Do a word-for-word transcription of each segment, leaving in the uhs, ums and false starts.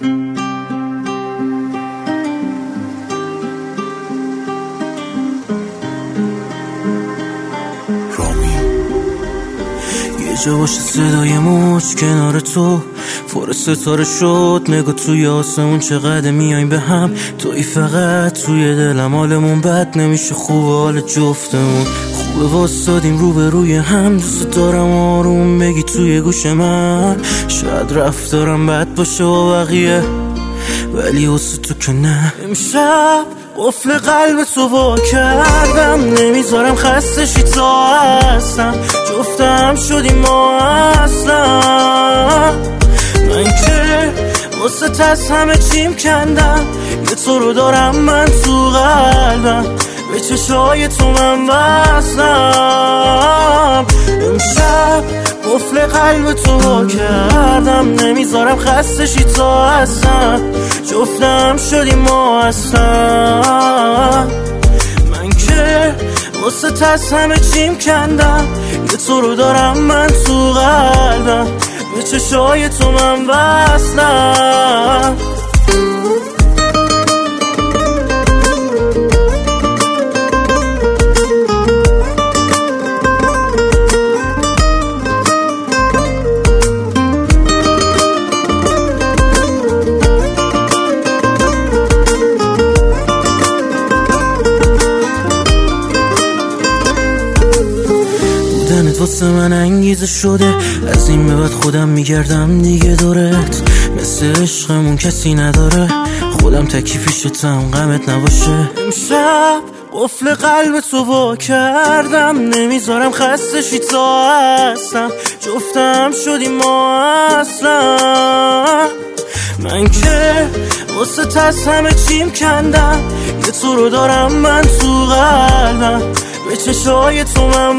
یه جا باشه صدای موج کنار تو فور ستاره شد، نگاه توی آسمون چقدر میایم به هم. توی فقط توی دلم، حالمون بد نمیشه، خوب حال جفتمون خوبه، واسادیم رو به روی هم. دوست دارم آروم بگی توی گوش من، شاید رفتارم بد باشه و بقیه، ولی واسه تو که نه. امشب قفل قلب تو وا کردم، نمیذارم خسته شی تا هستم، جفتم شدیم ما اصلا. من که واسه تست همه چیم کندم، یه تو رو دارم من تو قلبم، به چشای تو من وصلم. امشب قفل قلب تو وا کردم، نمیذارم خسته شی تا هستم، جفتم شدیم ما اصلا. من که واسه تست همه چیم کندم، یه تو رو دارم من تو قلبم، به چشای تو من وصلم. بودنت واسه من انگیزه شده، از این به بعد خودم میگردم دیگه دورت، مثل عشقمون کسی نداره، خودم تکیفیشتم غمت نباشه. امشب قفل قلب تو وا کردم، نمیذارم خسته شی تا هستم، جفتم شدیم ما اصلا. من که واسه تست همه چیم کندم، یه تو رو دارم من تو قلبم، به چشای تو من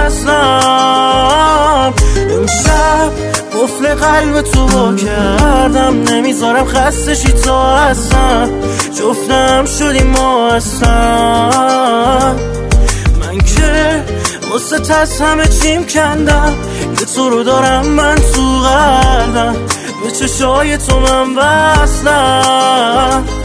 وصلم. امشب قفل قلب تو وا کردم، نمیذارم خسته شی تا هستم، جفتم شدیم ما اصلا. من که واسه تست همه چیم کندم، یه تو رو دارم من تو قلبم، به چشای تو من وصلم.